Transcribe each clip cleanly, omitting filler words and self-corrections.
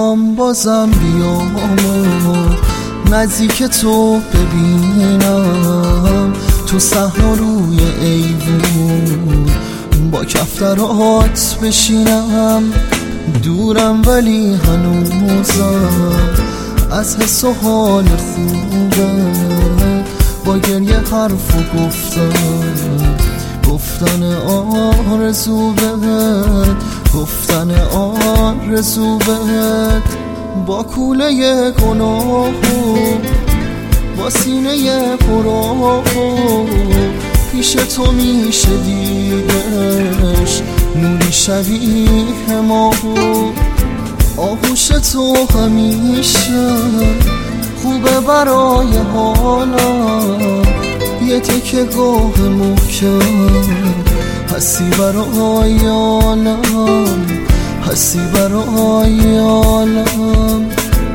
میخوام بازم بیام و نزدیک تو ببینم، تو صحنا روی ایوون با کفترات بشینم. دورم ولی هنوزم از حس و حال خوبه، با گریه حرف و گفتن آرزو بهت، گفتن آرزو بهت. با کوله گناه با سینه پرآه پیش تو میشه دیدش نوری شبیه ما. آغوش تو همیشه خوبه برای حالم، یه تکه گاه محکم هستی برای عالم، هستی برای عالم.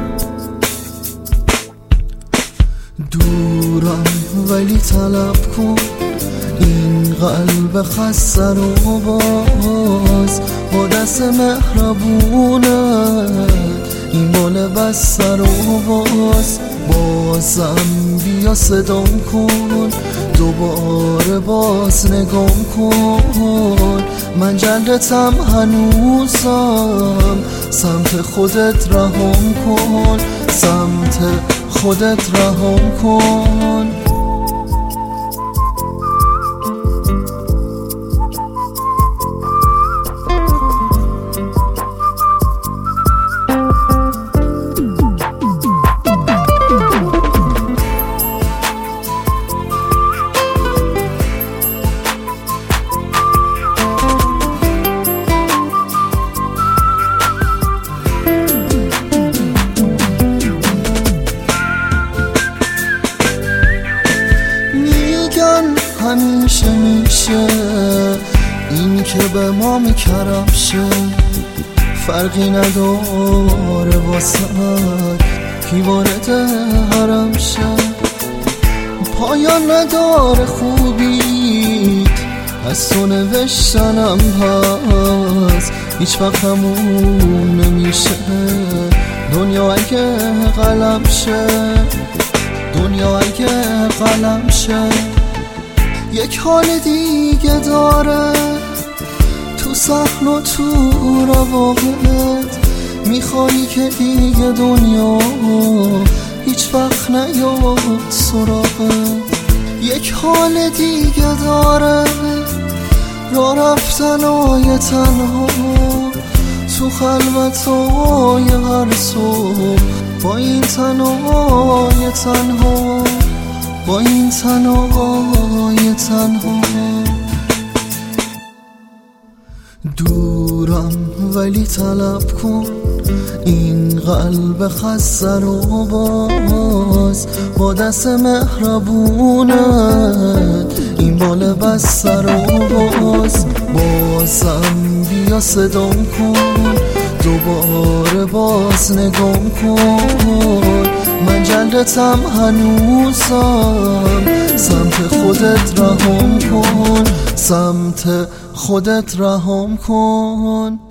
دورم ولی طلب کن این قلب خسته رو باز، با دست مهربونت این بال بسته رو باز. بازم بیا صدام کن، دوباره باز نگام کن. من جلدتم هنوزم، سمت خودت رهام کن، سمت خودت رهام کن. همیشه میشه این که به ما میکرم شه، فرقی نداره واسه کی وارد حرم شه. پایان نداره خوبیت از تو نوشتنم هست، هیچ وقت همون نمیشه دنیا اگه قلم شه، دنیا اگه قلم شه. یک حال دیگه داره تو صحن و تو روابط، میخوایی که دیگه دنیا هیچ وقت نیاد سراغت. یک حال دیگه داره راه رفتنای تنها تو خلوتای هر صبح، با این تنهای تنها، با این تنهای تنها. دورم ولی طلب کن این قلب خسته رو باز، با دست مهربونت این بال بسته رو باز. بازم بیا صدام کن، دوباره باز نگام کن. من جلدتم هنوزم، سمت خودت رهام کن، سمت خودت رهام کن.